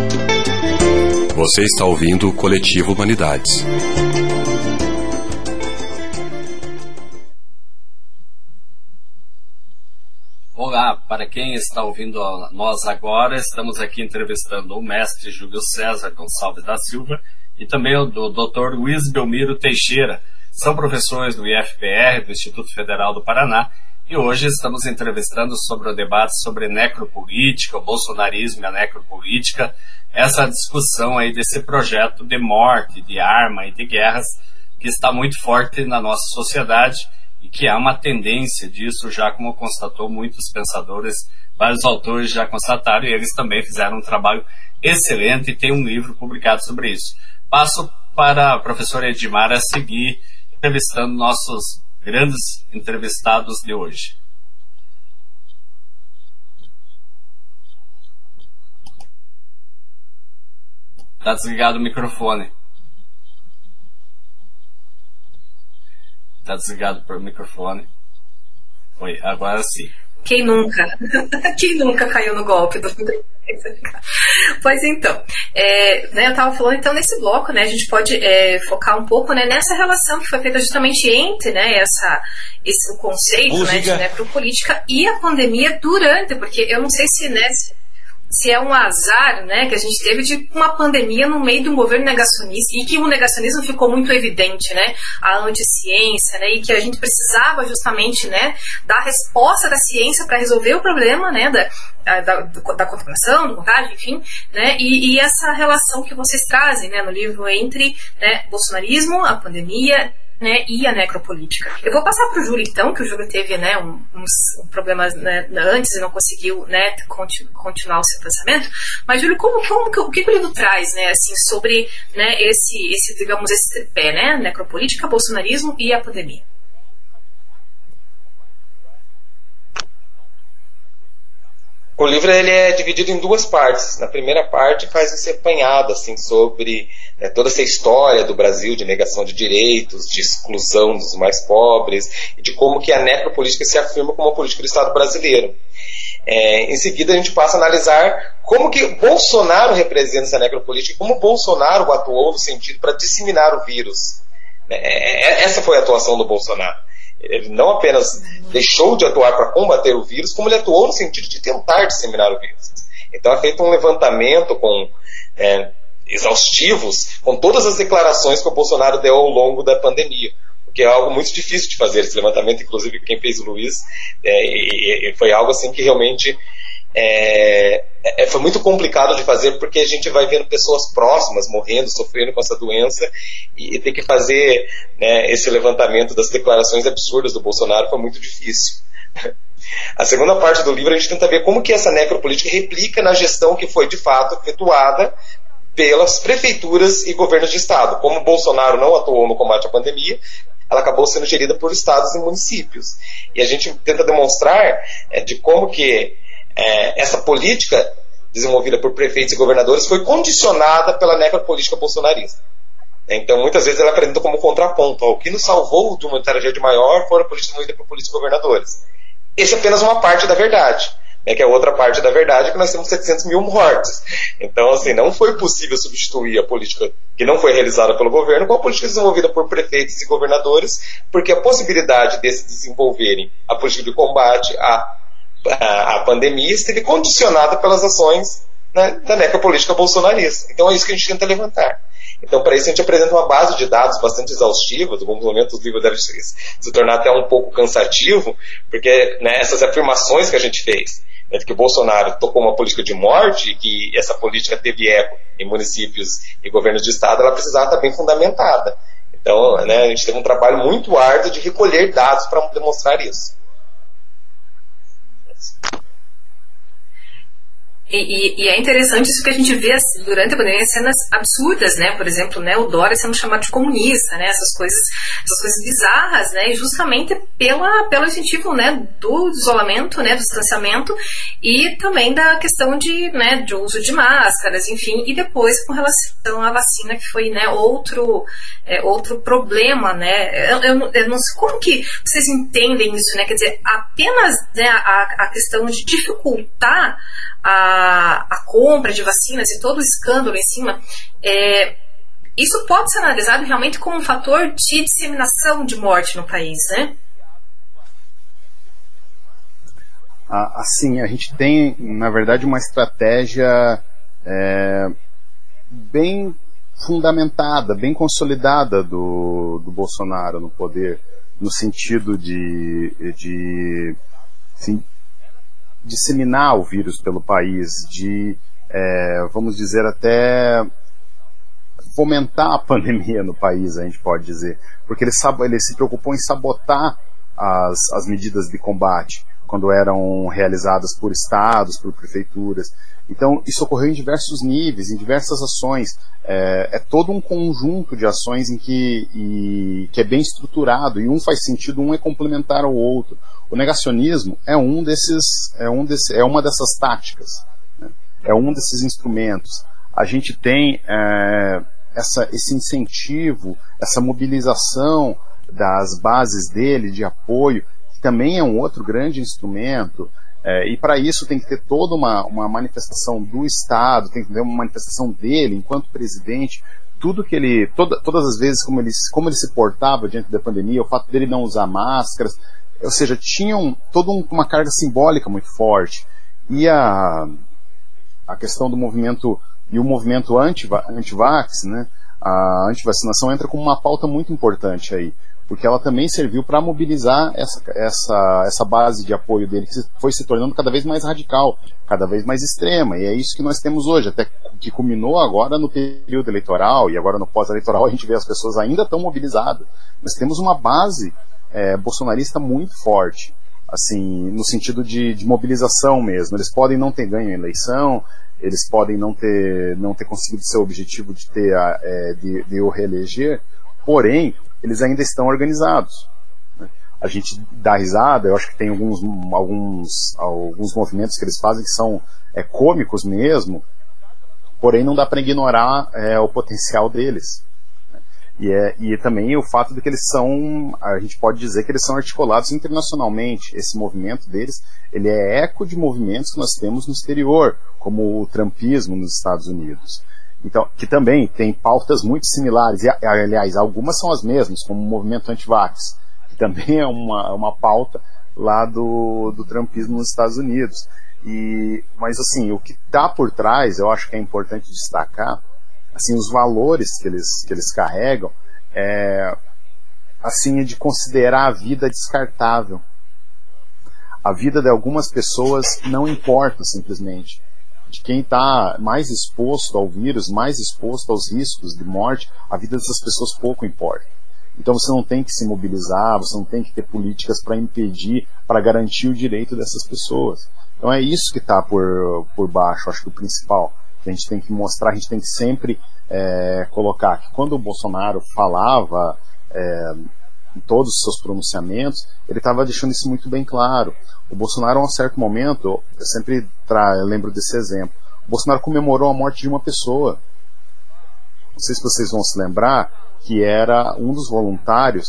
Você está ouvindo o Coletivo Humanidades. Olá, para quem está ouvindo a nós agora, estamos aqui entrevistando o mestre Júlio César Gonçalves da Silva e também o Dr. Luiz Belmiro Teixeira. São professores do IFPR, do Instituto Federal do Paraná, e hoje estamos entrevistando sobre o debate sobre necropolítica, o bolsonarismo e a necropolítica, essa discussão aí desse projeto de morte, de arma e de guerras que está muito forte na nossa sociedade e que há uma tendência disso, já como constatou muitos pensadores, vários autores já constataram, e eles também fizeram um trabalho excelente e tem um livro publicado sobre isso. Passo para a professora Edmar a seguir entrevistando nossos grandes entrevistados de hoje. Está desligado o microfone. Está desligado o microfone. Oi, agora sim. Quem nunca? Quem nunca caiu no golpe do... Pois então, eu estava falando então nesse bloco, né, a gente pode focar um pouco, né, nessa relação que foi feita justamente entre, né, esse conceito, né, de necropolítica e a pandemia durante, porque eu não sei se, né, se é um azar, né, que a gente teve de uma pandemia no meio de um governo negacionista, e que o negacionismo ficou muito evidente, né, a anticiência, né, e que a gente precisava justamente, né, da resposta da ciência para resolver o problema, né, da contaminação, do contágio, enfim, né, e essa relação que vocês trazem, né, no livro entre, né, bolsonarismo, a pandemia, né, e a necropolítica. Eu vou passar para o Júlio, então, que o Júlio teve, né, uns problemas, né, antes e não conseguiu, né, continuar o seu pensamento. Mas, Júlio, o que o livro traz, né, assim, sobre, né, digamos, esse tripé, né, necropolítica, bolsonarismo e a pandemia? O livro ele é dividido em duas partes. Na primeira parte faz esse apanhado assim, sobre toda essa história do Brasil de negação de direitos, de exclusão dos mais pobres, e de como que a necropolítica se afirma como uma política do Estado brasileiro. Em seguida a gente passa a analisar como que Bolsonaro representa essa necropolítica e como Bolsonaro atuou no sentido para disseminar o vírus. Essa foi a atuação do Bolsonaro. Ele não apenas deixou de atuar para combater o vírus, como ele atuou no sentido de tentar disseminar o vírus. Então é feito um levantamento exaustivos com todas as declarações que o Bolsonaro deu ao longo da pandemia, o que é algo muito difícil de fazer, esse levantamento, inclusive quem fez o Luiz, foi algo assim que realmente foi muito complicado de fazer, porque a gente vai vendo pessoas próximas morrendo, sofrendo com essa doença, e ter que fazer, né, esse levantamento das declarações absurdas do Bolsonaro foi muito difícil. A segunda parte do livro a gente tenta ver como que essa necropolítica replica na gestão que foi de fato efetuada pelas prefeituras e governos de estado. Como o Bolsonaro não atuou no combate à pandemia, ela acabou sendo gerida por estados e municípios. E a gente tenta demonstrar de como que essa política desenvolvida por prefeitos e governadores foi condicionada pela necropolítica bolsonarista. Então, muitas vezes ela apresenta como contraponto. O que nos salvou de uma tragédia maior foi a política desenvolvida por políticos e governadores. Essa é apenas uma parte da verdade, né, que é outra parte da verdade é que nós temos 700 mil mortes. Então, assim, não foi possível substituir a política que não foi realizada pelo governo com a política desenvolvida por prefeitos e governadores, porque a possibilidade deles desenvolverem a política de combate a pandemia esteve condicionada pelas ações, né, da necropolítica bolsonarista. Então é isso que a gente tenta levantar. Então, para isso, a gente apresenta uma base de dados bastante exaustiva. Em alguns momentos o livro deve se tornar até um pouco cansativo, porque, né, essas afirmações que a gente fez, né, de que o Bolsonaro tocou uma política de morte e que essa política teve eco em municípios e governos de estado, ela precisava estar bem fundamentada. Então, né, a gente teve um trabalho muito árduo de recolher dados para demonstrar isso. E é interessante isso que a gente vê assim, durante a pandemia, cenas absurdas, né? Por exemplo, né, o Dória sendo chamado de comunista, né? Essas coisas bizarras, né? E justamente pelo incentivo, né, do isolamento, né, do distanciamento, e também da questão de uso de máscaras, enfim, e depois com relação à vacina, que foi, né, outro problema, né? Eu não sei como que vocês entendem isso, né? Quer dizer, apenas, né, a questão de dificultar a compra de vacinas e todo o escândalo em cima, isso pode ser analisado realmente como um fator de disseminação de morte no país, né? Assim, a gente tem, na verdade, uma estratégia bem fundamentada, bem consolidada do Bolsonaro no poder, no sentido de disseminar o vírus pelo país, de, vamos dizer, até fomentar a pandemia no país, a gente pode dizer, porque ele se preocupou em sabotar as medidas de combate quando eram realizadas por estados, por prefeituras. Então, isso ocorreu em diversos níveis, em diversas ações. É todo um conjunto de ações em que é bem estruturado, e um faz sentido, um é complementar ao outro. O negacionismo é uma dessas táticas, né? É um desses instrumentos. A gente tem esse incentivo, essa mobilização das bases dele, de apoio, que também é um outro grande instrumento. E para isso tem que ter toda uma manifestação do Estado, tem que ter uma manifestação dele enquanto presidente, tudo que ele, todas as vezes como ele se portava diante da pandemia, o fato dele não usar máscaras, ou seja, tinham toda uma carga simbólica muito forte. E a questão do movimento, e o movimento anti-vax, né, a antivacinação entra como uma pauta muito importante aí, porque ela também serviu para mobilizar essa base de apoio dele, que foi se tornando cada vez mais radical, cada vez mais extrema, e é isso que nós temos hoje, até que culminou agora no período eleitoral, e agora no pós-eleitoral a gente vê as pessoas ainda tão mobilizadas. Nós temos uma base bolsonarista muito forte, assim, no sentido de mobilização mesmo. Eles podem não ter ganho a eleição, eles podem não ter conseguido seu objetivo de o reeleger, porém, eles ainda estão organizados, né? A gente dá risada, eu acho que tem alguns movimentos que eles fazem que são cômicos mesmo, porém não dá para ignorar o potencial deles, né? E também o fato de que eles são, a gente pode dizer que eles são articulados internacionalmente. Esse movimento deles, ele é eco de movimentos que nós temos no exterior, como o trumpismo nos Estados Unidos. Então, que também tem pautas muito similares, e aliás, algumas são as mesmas, como o movimento anti-vax, que também é uma pauta lá do trumpismo nos Estados Unidos. Mas assim, o que está por trás, eu acho que é importante destacar, assim, os valores que eles carregam, assim, é de considerar a vida descartável. A vida de algumas pessoas não importa, simplesmente. De quem está mais exposto ao vírus, mais exposto aos riscos de morte, a vida dessas pessoas pouco importa. Então você não tem que se mobilizar, você não tem que ter políticas para impedir, para garantir o direito dessas pessoas. Então é isso que está por baixo, acho que o principal, que a gente tem que mostrar, a gente tem que sempre colocar que quando o Bolsonaro falava em todos os seus pronunciamentos, ele estava deixando isso muito bem claro. O Bolsonaro, a um certo momento, eu sempre lembro desse exemplo, o Bolsonaro comemorou a morte de uma pessoa. Não sei se vocês vão se lembrar, que era um dos voluntários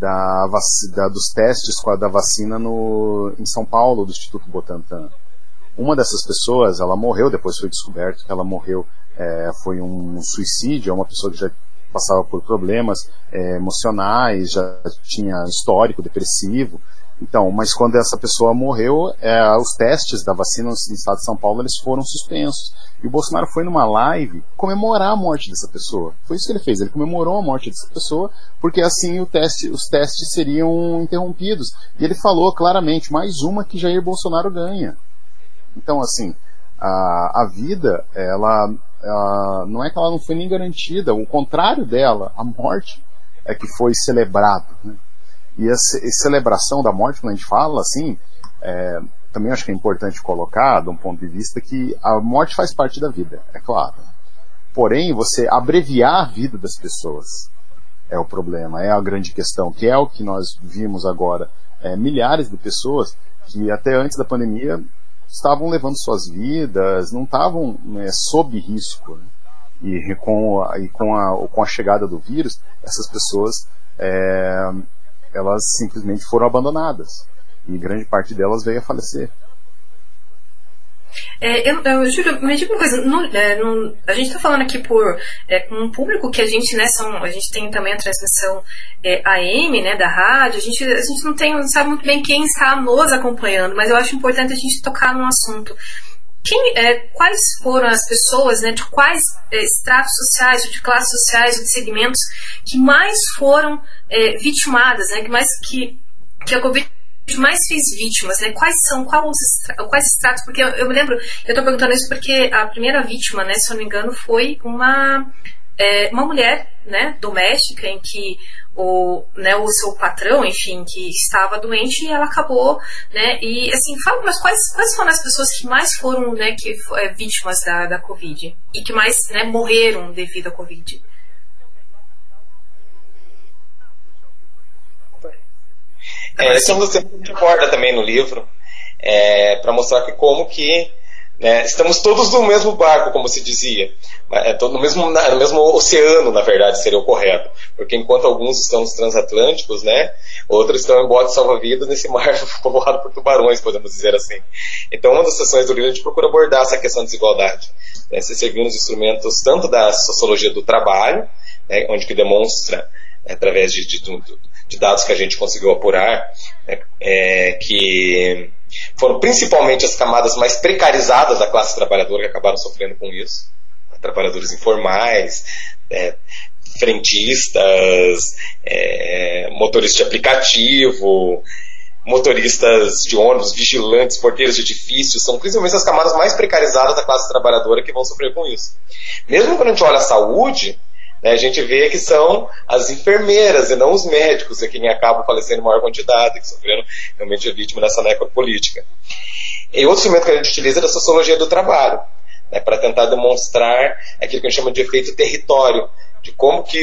dos testes da vacina em São Paulo, do Instituto Butantan. Uma dessas pessoas, ela morreu, depois foi descoberto que ela morreu, foi um suicídio, é uma pessoa que já passava por problemas emocionais, já tinha histórico depressivo. Então, mas quando essa pessoa morreu, os testes da vacina no estado de São Paulo, eles foram suspensos. E o Bolsonaro foi numa live comemorar a morte dessa pessoa. Foi isso que ele fez, ele comemorou a morte dessa pessoa, porque assim os testes seriam interrompidos. E ele falou claramente, mais uma que Jair Bolsonaro ganha. Então, assim, a vida, ela não é que ela não foi nem garantida, o contrário dela, a morte, é que foi celebrado, né? E essa celebração da morte, quando a gente fala assim, também acho que é importante colocar, de um ponto de vista, que a morte faz parte da vida, é claro. Porém, você abreviar a vida das pessoas é o problema, é a grande questão, que é o que nós vimos agora. Milhares de pessoas que até antes da pandemia estavam levando suas vidas, não estavam sob risco, né? E com a chegada do vírus, essas pessoas elas simplesmente foram abandonadas, e grande parte delas veio a falecer. Júlio, me diga uma coisa, a gente está falando aqui com um público que a gente, né, a gente tem também a transmissão AM, né, da rádio, a gente não sabe muito bem quem está nos acompanhando, mas eu acho importante a gente tocar num assunto. Quais foram as pessoas, né, de quais estratos sociais, ou de classes sociais, ou de segmentos que mais foram vitimadas, né, que a Covid mais fez vítimas, né? Quais estratos? Porque eu me lembro, eu estou perguntando isso porque a primeira vítima, né, se eu não me engano, foi uma mulher, né, doméstica, em que o seu patrão, enfim, que estava doente, e ela acabou, né? E assim, fala, mas quais foram as pessoas que mais foram, né, vítimas da Covid e que mais, né, morreram devido à Covid? Isso você aborda também no livro, para mostrar que como que, né, estamos todos no mesmo barco, como se dizia, no mesmo oceano, na verdade, seria o correto, porque enquanto alguns estão nos transatlânticos, né, outros estão em bote salva-vidas nesse mar povoado por tubarões, podemos dizer assim. Então, uma das sessões do livro a gente procura abordar essa questão de desigualdade, né, se servindo os instrumentos tanto da sociologia do trabalho, né, onde que demonstra, através de dados que a gente conseguiu apurar, né, que foram principalmente as camadas mais precarizadas da classe trabalhadora que acabaram sofrendo com isso, trabalhadores informais, frentistas, motoristas de aplicativo, motoristas de ônibus, vigilantes, porteiros de edifícios, são principalmente as camadas mais precarizadas da classe trabalhadora que vão sofrer com isso. Mesmo quando a gente olha a saúde, né, a gente vê que são as enfermeiras e não os médicos quem acabam falecendo em maior quantidade, que sofreram realmente a vítima dessa necropolítica. E outro instrumento que a gente utiliza é da sociologia do trabalho, né, para tentar demonstrar aquilo que a gente chama de efeito território, de como que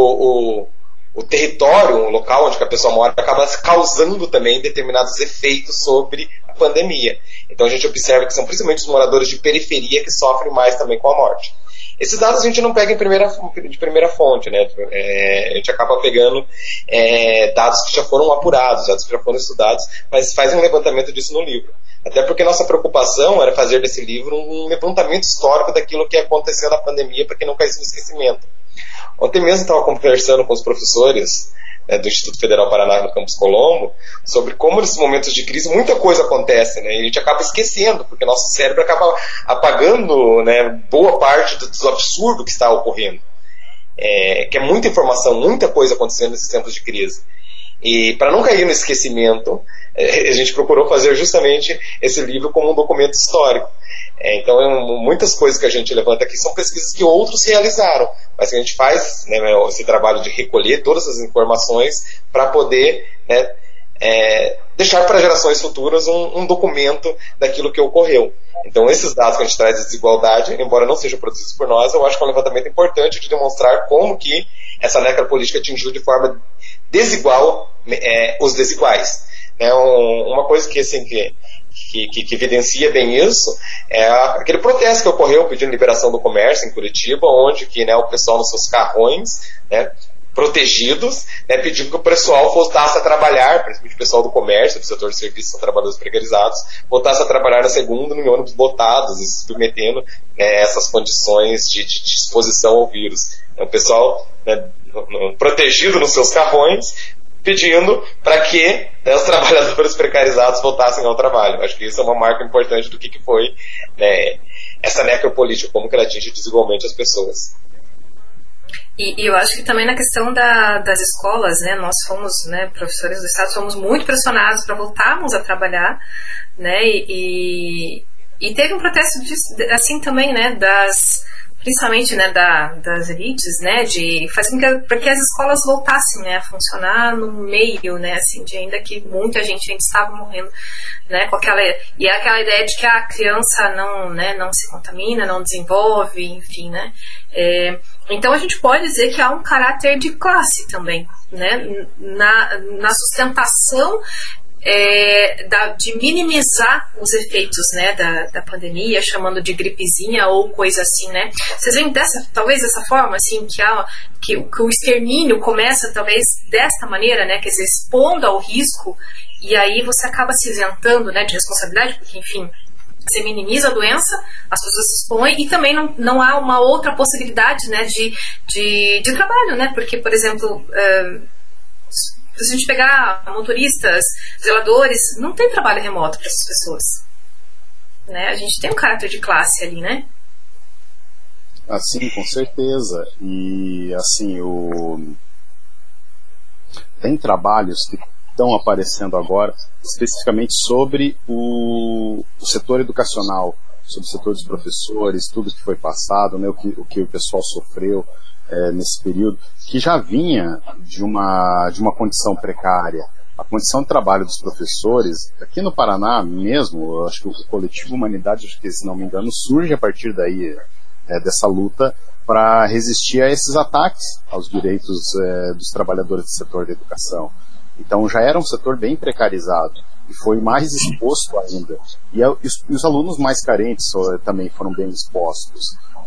o território, o local onde a pessoa mora, acaba causando também determinados efeitos sobre a pandemia. Então a gente observa que são principalmente os moradores de periferia que sofrem mais também com a morte. Esses dados a gente não pega de primeira fonte, né? A gente acaba pegando dados que já foram apurados, dados que já foram estudados, mas faz um levantamento disso no livro. Até porque nossa preocupação era fazer desse livro um levantamento histórico daquilo que aconteceu na pandemia para que não caísse no esquecimento. Ontem mesmo estava conversando com os professores, né, do Instituto Federal Paraná no Campus Colombo, sobre como nesses momentos de crise muita coisa acontece, né, e a gente acaba esquecendo, porque nosso cérebro acaba apagando, né, boa parte do absurdo que está ocorrendo. Que é muita informação, muita coisa acontecendo nesses tempos de crise. E para não cair no esquecimento, a gente procurou fazer justamente esse livro como um documento histórico. Então, muitas coisas que a gente levanta aqui são pesquisas que outros realizaram, mas que a gente faz, né, esse trabalho de recolher todas as informações para poder, né, deixar para gerações futuras um documento daquilo que ocorreu. Então, esses dados que a gente traz de desigualdade, embora não sejam produzidos por nós, eu acho que é um levantamento importante de demonstrar como que essa necropolítica atingiu de forma desigual os desiguais. Uma coisa que, assim, que evidencia bem isso é aquele protesto que ocorreu pedindo liberação do comércio em Curitiba, onde que, né, o pessoal nos seus carrões, né, protegidos, né, pediu que o pessoal voltasse a trabalhar, principalmente o pessoal do comércio, do setor de serviços, são trabalhadores precarizados, voltasse a trabalhar na segunda em ônibus lotados e se submetendo, né, essas condições de exposição ao vírus. O pessoal, né, protegido nos seus carrões, pedindo para que, né, os trabalhadores precarizados voltassem ao trabalho. Acho que isso é uma marca importante do que foi, né, essa necropolítica, como que ela atinge desigualmente as pessoas. E eu acho que também na questão das escolas, né, nós fomos, né, professores do Estado, fomos muito pressionados para voltarmos a trabalhar, né, e teve um protesto assim também, né, principalmente, né, das elites, né, de fazer com que as escolas voltassem, né, a funcionar no meio, né, assim, de ainda que muita gente ainda estava morrendo, né, com aquela ideia de que a criança não se contamina, não desenvolve, enfim, né. Então a gente pode dizer que há um caráter de classe também, né, na sustentação de minimizar os efeitos, né, da pandemia, chamando de gripezinha ou coisa assim, né? Vocês veem talvez dessa forma, assim, que o extermínio começa talvez desta maneira, né, quer dizer, expondo ao risco, e aí você acaba se isentando, né, de responsabilidade, porque, enfim, Você minimiza a doença, as pessoas se expõem e também não há uma outra possibilidade, né, de trabalho, né? Porque, por exemplo, se a gente pegar motoristas, zeladores, não tem trabalho remoto para essas pessoas, né? A gente tem um caráter de classe ali, né? Assim, com certeza. E assim, tem trabalhos que estão aparecendo agora, especificamente sobre o setor educacional, sobre o setor dos professores, tudo que foi passado, né, o que o pessoal sofreu nesse período, que já vinha de uma condição precária. A condição de trabalho dos professores, aqui no Paraná mesmo, eu acho que o Coletivo Humanidade, acho que, se não me engano, surge a partir daí, dessa luta para resistir a esses ataques aos direitos dos trabalhadores do setor da educação. Então já era um setor bem precarizado e foi mais exposto ainda. E os alunos mais carentes também foram bem expostos.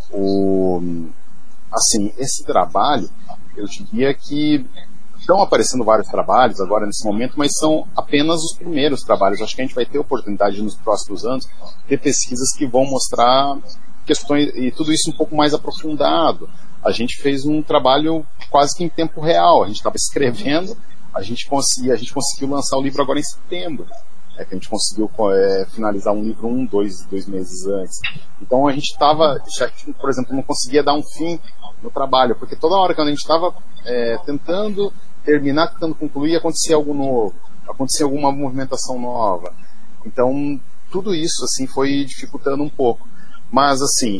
Assim, esse trabalho, eu diria que estão aparecendo vários trabalhos agora nesse momento, mas são apenas os primeiros trabalhos. Acho que a gente vai ter oportunidade nos próximos anos de ter pesquisas que vão mostrar questões e tudo isso um pouco mais aprofundado. A gente fez um trabalho quase que em tempo real. A gente estava escrevendo, a gente conseguiu lançar o livro agora em setembro. Que a gente conseguiu finalizar um livro dois meses antes. Então a gente estava, por exemplo, não conseguia dar um fim no trabalho, porque toda hora que a gente estava tentando terminar, tentando concluir, acontecia algo novo, acontecia alguma movimentação nova. Então tudo isso assim foi dificultando um pouco. Mas assim,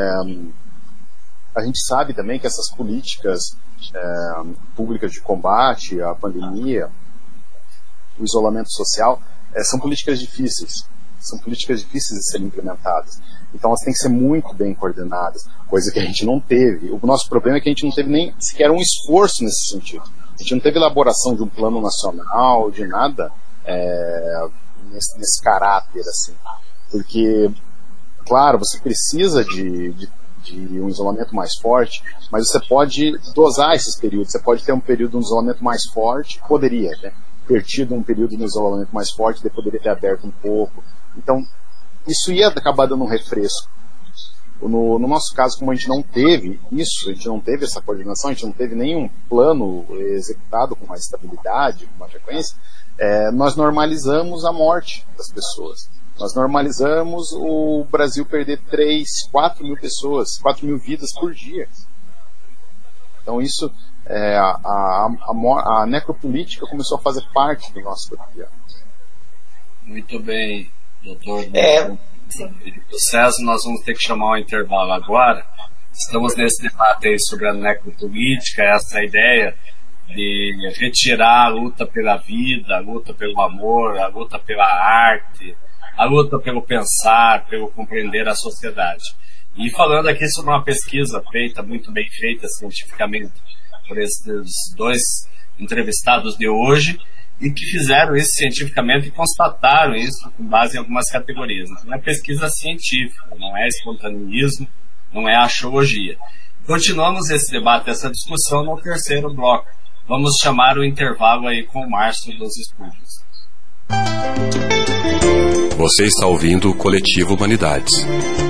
a gente sabe também que essas políticas públicas de combate à pandemia, o isolamento social, são políticas difíceis. São políticas difíceis de serem implementadas. Então elas têm que ser muito bem coordenadas, coisa que a gente não teve. O nosso problema é que a gente não teve nem sequer um esforço nesse sentido. A gente não teve elaboração de um plano nacional, de nada nesse caráter, assim. Porque, claro, você precisa de um isolamento mais forte, mas você pode dosar esses períodos. Você pode ter um período de um isolamento mais forte, poderia, né? Ter tido um período de isolamento mais forte, depois poderia ter aberto um pouco. Então, isso ia acabar dando um refresco. No nosso caso, como a gente não teve isso, a gente não teve essa coordenação, a gente não teve nenhum plano executado com uma estabilidade, com uma frequência, nós normalizamos a morte das pessoas. Nós normalizamos o Brasil perder 3, 4 mil pessoas, 4 mil vidas por dia. Então isso, a necropolítica começou a fazer parte do nosso cotidiano. Muito bem, doutor. César, nós vamos ter que chamar um intervalo agora. Estamos nesse debate aí sobre a necropolítica, essa ideia de retirar a luta pela vida, a luta pelo amor, a luta pela arte, a luta pelo pensar, pelo compreender a sociedade. E falando aqui sobre uma pesquisa feita, muito bem feita cientificamente, por esses dois entrevistados de hoje, e que fizeram isso cientificamente e constataram isso com base em algumas categorias. Então é pesquisa científica, não é espontaneismo, não é axiologia. Continuamos esse debate, essa discussão no terceiro bloco. Vamos chamar o intervalo aí com o Márcio dos Estúdios. Você está ouvindo o Coletivo Humanidades.